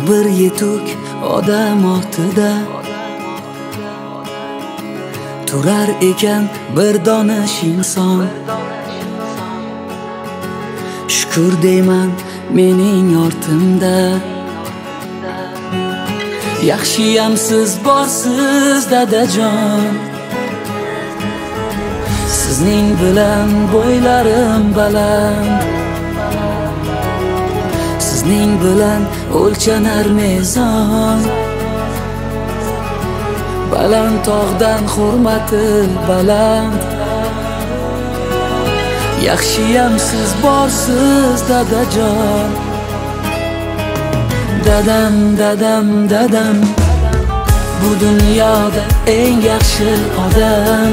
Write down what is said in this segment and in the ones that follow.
bir yetuk odam ortida turar ekan bir donish inson. Shukr deyman mening ortimda. Yaxshiyam siz borsiz dadajon. Sizning bilan bo'ylarim baland. Sizning bilan o'lchanar mezon. Baland tog'dan hurmati baland. Yaxshiyam siz borsiz dadajon. Dadam, dadam, dadam, bu dunyoda eng yaxshi odam.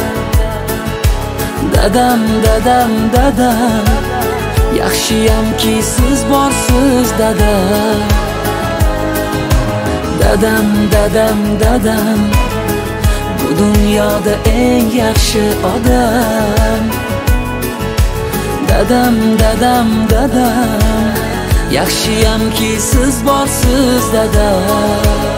Dadam, dadam, dadam, yaxshiyamki siz borsiz dadam. Dadam, dadam, dadam, bu dunyoda eng yaxshi odam. Dadam, dadam, dadam, yaxshiyamki siz borsiz dadam.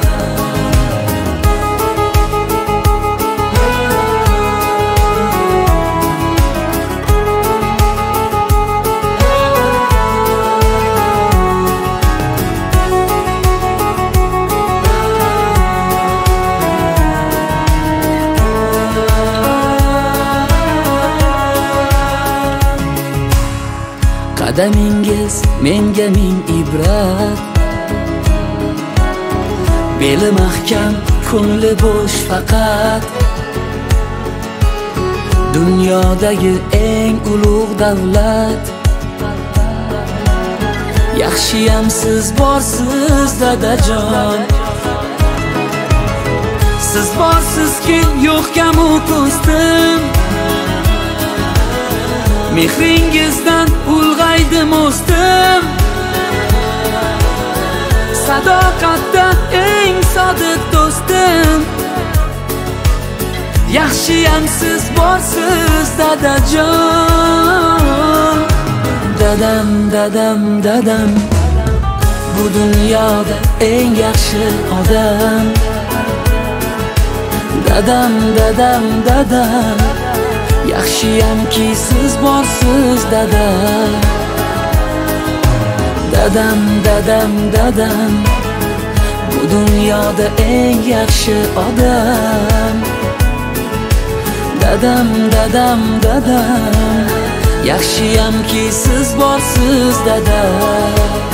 Qadamingiz menga ming ibrat. Beli mahkam, ko'ngli bo'sh faqat. Dunyodagi eng ulug' davlat. Yaxshiyam siz borsiz dadajon. Siz borsizki yo'q kamu ko'stim. Mehringizdan ulg'aydim o'sdim. Sadoqatda eng sodiq do'stim. Yaxshiyam siz borsiz dadajon. Dadam, dadam, dadam, bu dunyoda eng yaxshi odam. Dadam, dadam, dadam, yaxshiyamki siz borsiz dadam. Dadam, dadam, dadam, bu dunyoda eng yaxshi odam. Dadam, dadam, dadam, yaxshiyamki siz borsiz dadam.